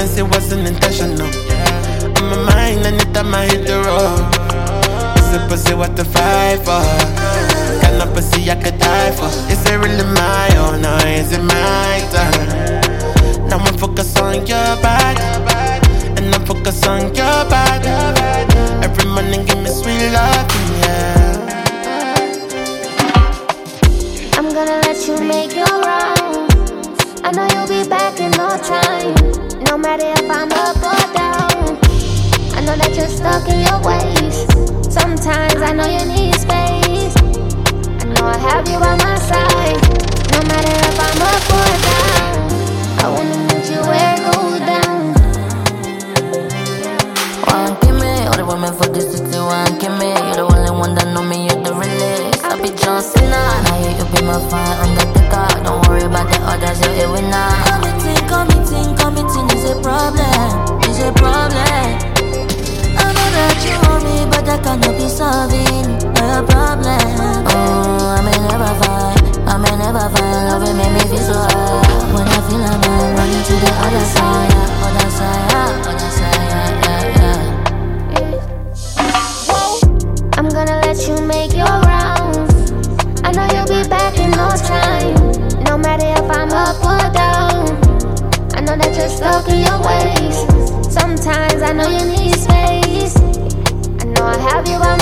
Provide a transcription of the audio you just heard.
violence, it wasn't intentional. On my mind, anytime I hit the road. Is it pussy what to fight for? Got no pussy I could die for. Is it really my own or is it my turn? Now I'm focused on your body, and I'm focused on your body. Every morning give me sweet love, yeah. I'm gonna let you make your rounds. I know you'll be back in no time. No matter if I'm up or down, I know that you're stuck in your ways. Sometimes I know you need space. I know I have you by my side. No matter if I'm up or down, I wanna meet you where it goes down. One give me, all the women for this city, one give me. You're the only one that know me, you're the realest. I be John Cena, now you be my fire undertaker. Don't worry about the others, you're a winner. Committing is a problem, is a problem. I know that you want me, but I cannot be solving your problem. Oh, I may never find love, it make me feel so high. When I feel I'm running to the other side, other side, other side, yeah. I'm gonna let you make your rounds. I know you'll be back in no time. No matter if I'm up or down, I know that you're stuck in your ways. Sometimes I know you need space. I know I have you by my